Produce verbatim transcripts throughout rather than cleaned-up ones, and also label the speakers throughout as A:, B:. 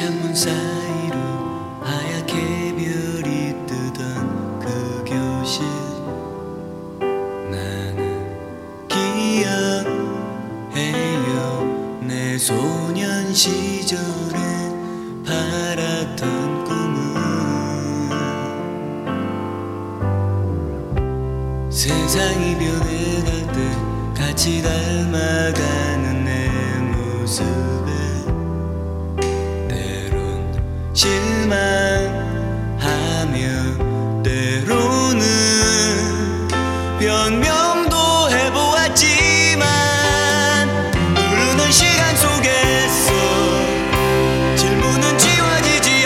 A: 창문 사이로 하얗게 별이 뜨던 그 교실, 나는 기억해요. 내 소년 시절에 바랐던 꿈은 세상이 변해갈 때 같이 닮아가는 내 모습에 때론 실망하며 때로는 변명도 해보았지만 흐르는 시간 속에서 질문은 지워지지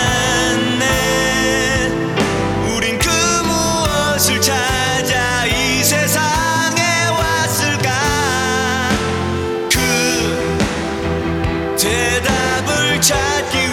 A: 않네. 우린 그 무엇을 찾아 이 세상에 왔을까? 그 대답을 찾기